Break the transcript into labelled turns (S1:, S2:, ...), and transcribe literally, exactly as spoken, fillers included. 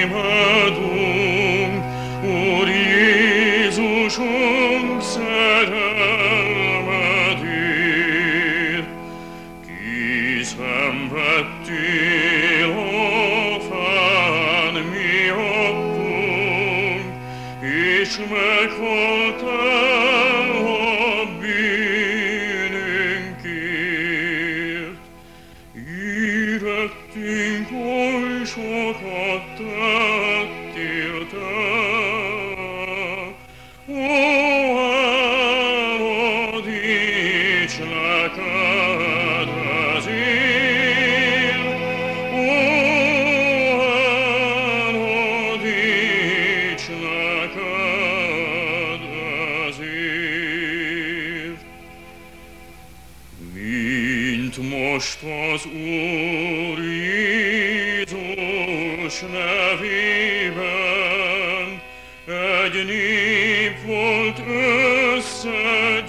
S1: imádunk, Úr Jézusunk, szerelmedért. Kiszenvedtél a fán miattunk, és meghaltál a bűnünkért. Érettünk oly sokat tettél te, ó, elodíts neked ezért, ó, elodíts neked ezért. Mint most az Úr Jézus nevében egy nép volt összegyűlve,